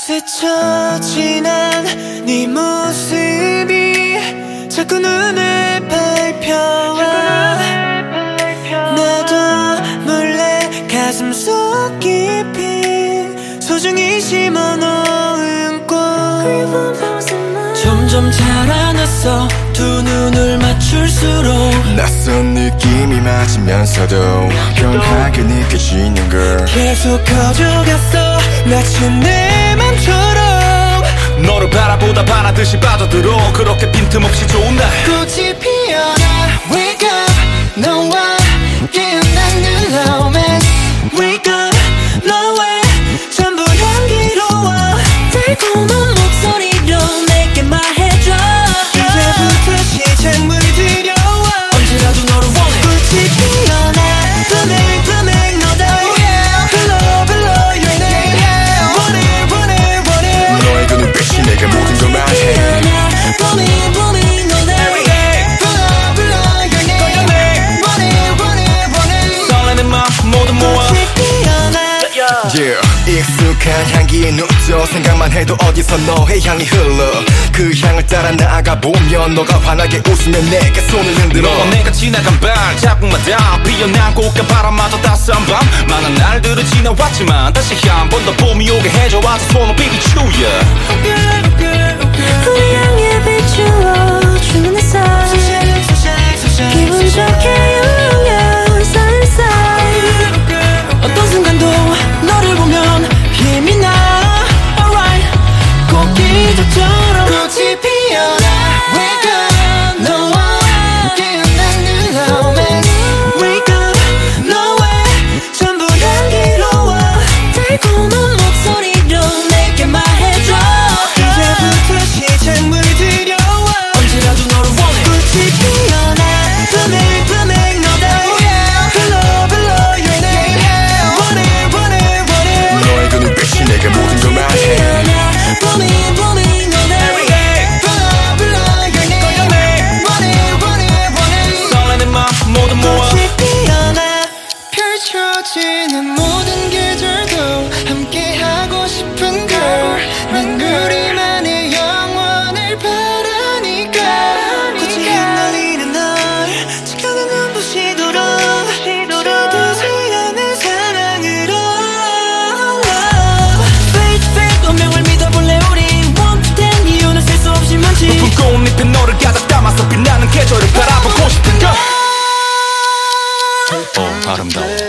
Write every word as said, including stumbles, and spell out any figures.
스쳐 지난 네 모습이 자꾸 눈에 밟혀와 나도 몰래 가슴 속 깊이 소중히 심어놓은 꽃 점점 자라났어 두 눈을 맞출수록 낯선 느낌이 맞으면서도 편하게 느껴지는 걸 계속 커져갔어 마치 내 맘처럼 너를 바라보다 반하듯이 빠져들어 그렇게 빈틈없이 좋은 날 꽃이 피어나 Wake up 너와 깨어나는 romance Wake up 너의 전부 향기로워 달콤한 목소리로 내게 말해줘 이제부터 시작물 들여와 언제라도 너를 원해 꽃이 피어나 Blooming blooming 너다 불러 불러 your name 원해 원해 원해 너의 그 눈빛이 내게 모든 걸 말해 Blooming blooming 너다 불러 불러 your name 원해 원해 원해 설레는 맘 모두 모아 꽃이 피어나 Yeah. 익숙한 향기에 눕죠 생각만 해도 어디서 너의 향이 흘러 그 향을 따라 나아가 보면 너가 환하게 웃으면 내게 손을 흔들어 너와 내가 지나간 발자국마다 피어난 꽃과 바람마저 따스한 밤 많은 날들을 지나왔지만 다시 한 번 더 봄이 오게 해줘 와서 손을 비비추야 우리 향에 비추어 주는 햇살 기분 좋게 영영 살살 어떤 순간도 너를 보면 힘이 나 Alright 꽃기적처럼 꽃이 피어나 Wake up 너와 깨어나는 romance Wake up 너의 전부 향기로워 달콤한 목소리로 내게 말해줘 이제부터 시작물 들여와 언제라도 너를 원해 꽃이 피어나 Blooming blooming 너다 불러 불러 your name 원해 원해 원해 너의 그 눈빛이 내게 모든 걸 말해 Blooming blooming 너다 불러 불러 your name 원해 원해 원해 설레는 맘 모두 모아 꽃이 피어나 펼쳐지는 모든 계절도 함께하고 싶은 걸 난 우리만의 영원을 바라니까 꽃이 흩날리는 널 지켜가 눈부시도록 쉬지 않는 사랑으로 Fate fate 운명을 믿어볼래 우리 One to ten 이유는 셀 수 없이 많지 높은 꽃잎에 너를 가득 담아서 빛나는 계절을 바라보고 싶은 걸 어, 아름다워